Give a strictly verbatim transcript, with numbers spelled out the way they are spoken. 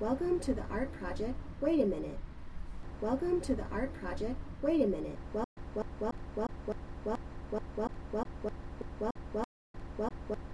Welcome to the art project. Wait a minute. Welcome to the art project. Wait a minute. Well, well, well, well, well, well, well, well, well, well, well, well, well.